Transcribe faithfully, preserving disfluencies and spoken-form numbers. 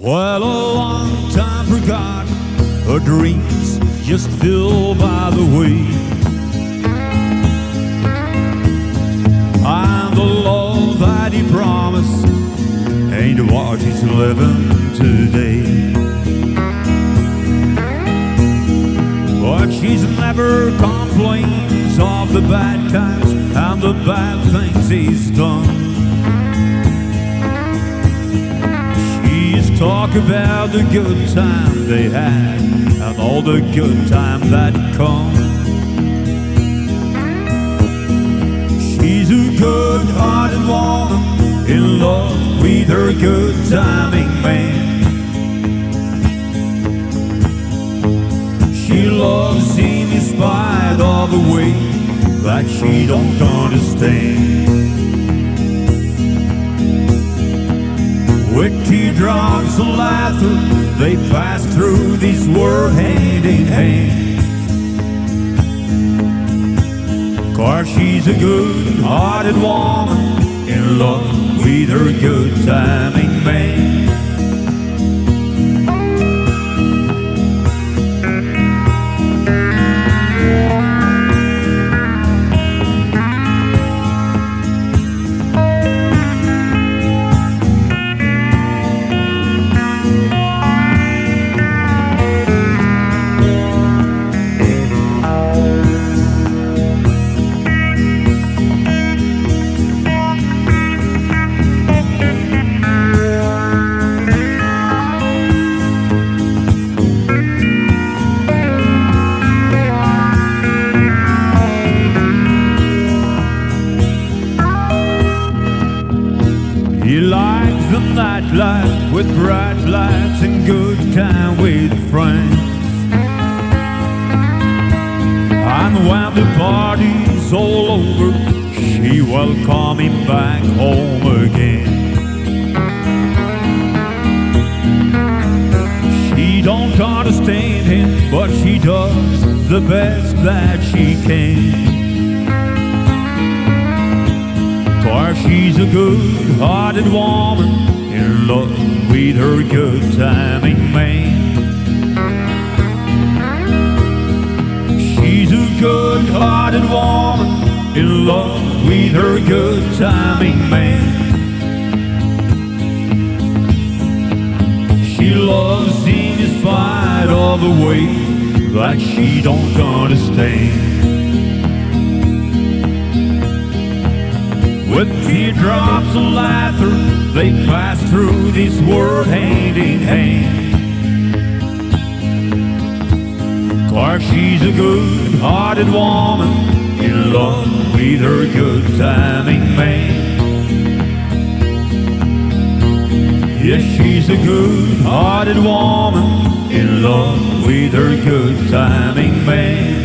Well, a long time forgotten, her dreams just filled by the way. And the love that he promised ain't what he's living today. But she's never complains of the bad times and the bad things he's done. Talk about the good time they had and all the good time that come. She's a good-hearted woman in love with her good-timing man. She loves him in spite of the way that she don't understand. With teardrops and laughter, they pass through this world hand in hand. 'Cause she's a good-hearted woman in love with her good-timing man. He likes the nightlife with bright lights and good time with friends. And when the party's all over, she welcome him back home again. She don't understand him, but she does the best that she can. 'Cause she's a good-hearted woman in love with her good-timing man. She's a good-hearted woman in love with her good-timing man. She loves him in spite of the way that she don't understand. With teardrops and laughter, they pass through this world hand in hand. 'Cause she's a good-hearted woman in love with her good-timing man. Yes, she's a good-hearted woman in love with her good-timing man.